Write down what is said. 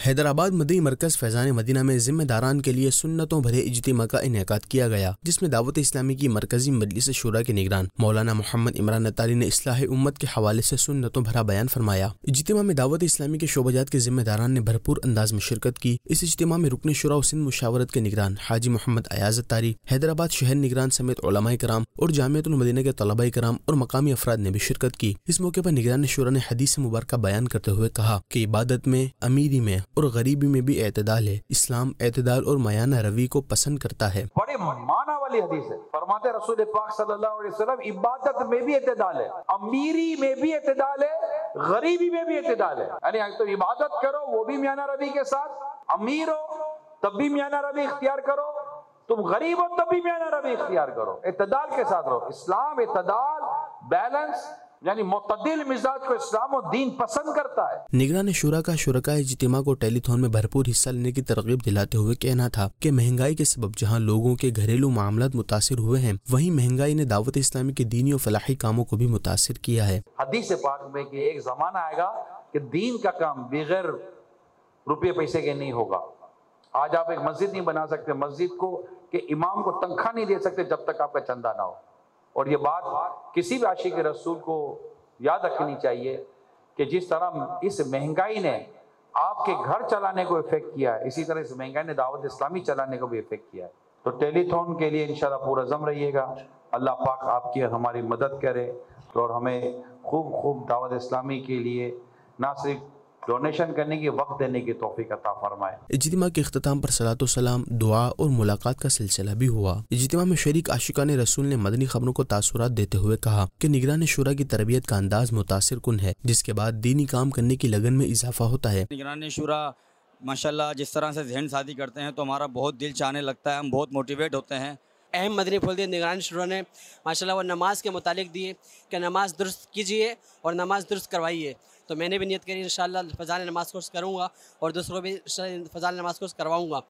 हैदराबाद मदनी मरकज फैजान मदीना में जिम्मेदारान के लिए सुन्नतों भरे इज्तिमा का इनेकाद किया गया, जिसमें दावत इस्लामी की मरकजी मजलिस शूरा के निगरान मौलाना मोहम्मद इमरान अतारी ने इस्लाह उम्मत के हवाले से सुन्नतों भरा बयान फरमाया। इज्तिमा में दावत इस्लामी के शोबाजात के जिम्मेदारान ने भरपूर अंदाज में शिरकत की। इस इज्तिमा में रुकन शुरा सिंध मुशावरत के निगरान हाजी मोहम्मद अयाज अतारी, हैदराबाद शहर निगरान समेत उलमाए कराम और जामियतुल मदीना के तलबाए कराम और मकामी अफराद ने भी शिरकत की। इस मौके पर निगरान शुरा ने हदीस मुबारक बयान करते हुए कहा कि इबादत में, अमीरी में और गरीबी में भी एतदाल है। इस्लाम एतदाल और मयाना रवि को पसंद करता है। बड़े माना वाली हदीस है। फरमाते रसूल पाक सल्लल्लाहु अलैहि वसल्लम, इबादत में भी एतदाल है, अमीरी में भी एतदाल है, गरीबी में भी एतदाल है। यानी तो इबादत करो वो भी मयाना रवि के साथ, अमीर हो तब भी मयाना रवि इख्तियार करो, तुम गरीब हो तब भी मयाना रवि इख्तियार करो, एतदाल के साथ रहो। इस्लाम एतदाल, बैलेंस यानी मुतदिल मिजाज को इस्लाम और दीन पसंद करता है। निगरान शुरा का शुरका इज्तिमा को टेलीथॉन में भरपूर हिस्सा लेने की तरगीब दिलाते हुए कहना था कि महंगाई के सबब जहां लोगों के घरेलू मामलात मुतासिर हुए हैं, वहीं महंगाई ने दावत इस्लामी के दीनी और फलाही कामों को भी मुतासिर किया है। हदीस पाक में कि एक जमाना आएगा कि दीन का काम बगैर रुपये पैसे के नहीं होगा। आज आप एक मस्जिद नहीं बना सकते, मस्जिद को के इमाम को तनख्वाह नहीं दे सकते जब तक आपका चंदा ना हो। और ये बात किसी भी आशिक रसूल को याद रखनी चाहिए कि जिस तरह इस महंगाई ने आपके घर चलाने को इफेक्ट किया है, इसी तरह इस महंगाई ने दावत इस्लामी चलाने को भी इफेक्ट किया है। तो टेलीथॉन के लिए इंशाल्लाह पूरा जम रहिएगा। अल्लाह पाक आपकी हमारी मदद करे और हमें खूब दावत इस्लामी के लिए ना सिर्फ डोनेशन करने की, वक्त देने की तौफीक अता फरमाए। इज्तिमा के इख्तिताम पर सलातो सलाम, दुआ और मुलाकात का सिलसिला भी हुआ। इज्तिमा में शरीक आशिकान रसूल ने मदनी खबरों को तासुरात देते हुए कहा कि निगरान शुरा की तरबियत का अंदाज मुतासिर कुन है, जिसके बाद दीनी काम करने की लगन में इजाफा होता है। निगरान शुरा माशाल्लाह जिस तरह से ज़हन सादी करते हैं तो हमारा बहुत दिल चाहने लगता है, हम बहुत मोटिवेट होते हैं। अहम मदनी फल दिए निगरान शुरा ने माशाल्लाह वो नमाज के मुतालिक दिए कि नमाज दुरुस्त कीजिए और नमाज दुरुस्त करवाइए। तो मैंने भी नियत करी इंशाल्लाह फ़ज़ाइल नमाज कोर्स करूँगा और दूसरों भी फ़ज़ाइल नमाज कोर्स करवाऊँगा।